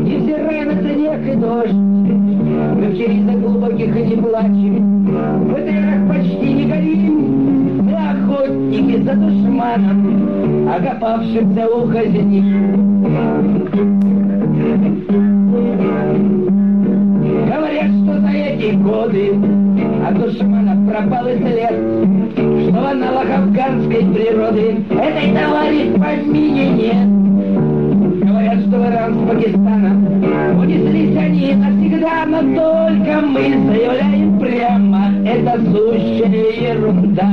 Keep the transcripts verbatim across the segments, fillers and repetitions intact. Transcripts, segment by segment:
невзирая на снег и дождь, мы в чередах глубоких и не плачем, в БТРах почти не горим, мы охотники за душманом, окопавшимся у казни. Говорят, что за эти годы от душманов пропал и след, что в аналог афганской природы этой, товарищ, в помине нет. Говорят, что в Иран с Пакистаном унеслись они навсегда, но только мы заявляем прямо, это сущая ерунда.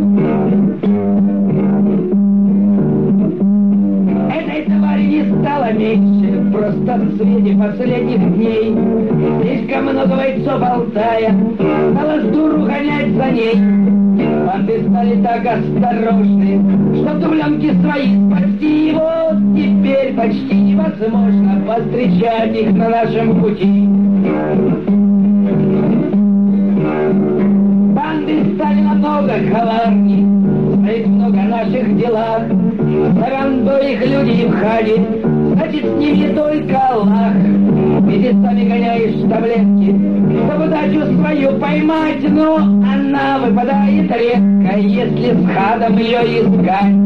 Этой твари не стало меньше, просто в свете последних дней. Слишком много бойцов Алтая стало с дуру гонять за ней. Банды стали так осторожны, что дубленки свои спасти его теперь почти невозможно повстречать их на нашем пути. Банды стали намного коварней, знает много о наших делах. Саранду их люди в хаде, значит, с ними только Аллах. Месяцами гоняешь таблетки, чтобы удачу свою поймать, но она выпадает редко, если с хадом ее искать.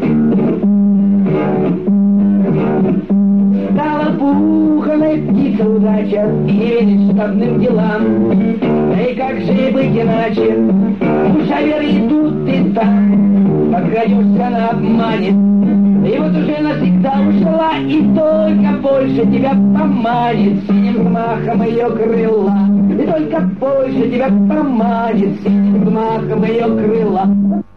Стала пуханой птица удача и не верит штабным делам. Да и как же и быть иначе, мушаверы идут и там, подкрадешься, она обманет. И вот уже навсегда ушла, и только больше тебя поманит синим взмахом ее крыла. И только больше тебя поманит синим взмахом ее крыла.